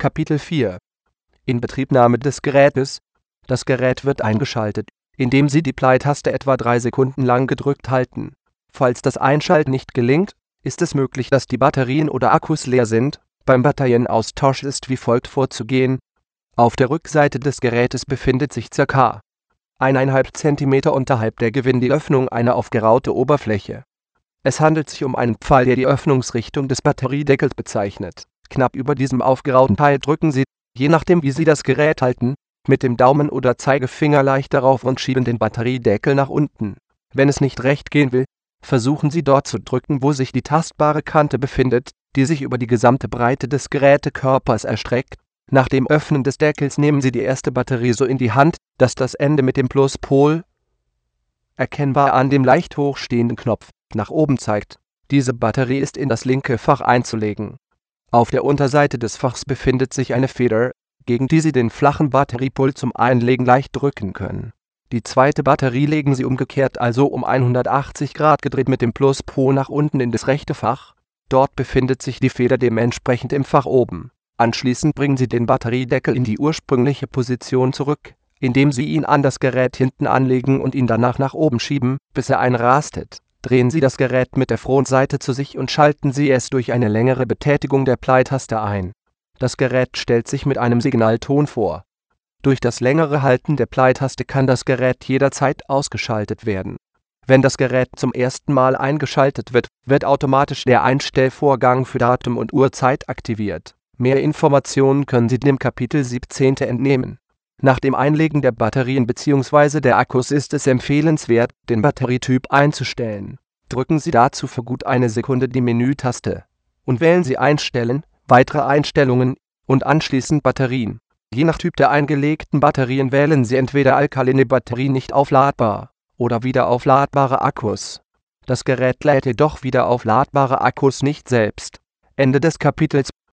Kapitel 4 Inbetriebnahme des Gerätes. Das Gerät wird eingeschaltet, indem Sie die Play-Taste etwa 3 Sekunden lang gedrückt halten. Falls das Einschalten nicht gelingt, ist es möglich, dass die Batterien oder Akkus leer sind. Beim Batterienaustausch ist wie folgt vorzugehen. Auf der Rückseite des Gerätes befindet sich ca. 1,5 cm unterhalb der Gewindeöffnung eine aufgeraute Oberfläche. Es handelt sich um einen Pfeil, der die Öffnungsrichtung des Batteriedeckels bezeichnet. Knapp über diesem aufgerauten Teil drücken Sie, je nachdem wie Sie das Gerät halten, mit dem Daumen oder Zeigefinger leicht darauf und schieben den Batteriedeckel nach unten. Wenn es nicht recht gehen will, versuchen Sie dort zu drücken, wo sich die tastbare Kante befindet, die sich über die gesamte Breite des Gerätekörpers erstreckt. Nach dem Öffnen des Deckels nehmen Sie die erste Batterie so in die Hand, dass das Ende mit dem Pluspol erkennbar an dem leicht hochstehenden Knopf nach oben zeigt. Diese Batterie ist in das linke Fach einzulegen. Auf der Unterseite des Fachs befindet sich eine Feder, gegen die Sie den flachen Batteriepult zum Einlegen leicht drücken können. Die zweite Batterie legen Sie umgekehrt, also um 180 Grad gedreht, mit dem Pluspol nach unten in das rechte Fach. Dort befindet sich die Feder dementsprechend im Fach oben. Anschließend bringen Sie den Batteriedeckel in die ursprüngliche Position zurück, indem Sie ihn an das Gerät hinten anlegen und ihn danach nach oben schieben, bis er einrastet. Drehen Sie das Gerät mit der Frontseite zu sich und schalten Sie es durch eine längere Betätigung der Play-Taste ein. Das Gerät stellt sich mit einem Signalton vor. Durch das längere Halten der Play-Taste kann das Gerät jederzeit ausgeschaltet werden. Wenn das Gerät zum ersten Mal eingeschaltet wird, wird automatisch der Einstellvorgang für Datum und Uhrzeit aktiviert. Mehr Informationen können Sie dem Kapitel 17 entnehmen. Nach dem Einlegen der Batterien bzw. der Akkus ist es empfehlenswert, den Batterietyp einzustellen. Drücken Sie dazu für gut eine Sekunde die Menütaste und wählen Sie Einstellen, weitere Einstellungen und anschließend Batterien. Je nach Typ der eingelegten Batterien wählen Sie entweder alkaline Batterie nicht aufladbar oder wieder aufladbare Akkus. Das Gerät lädt jedoch wieder aufladbare Akkus nicht selbst. Ende des Kapitels.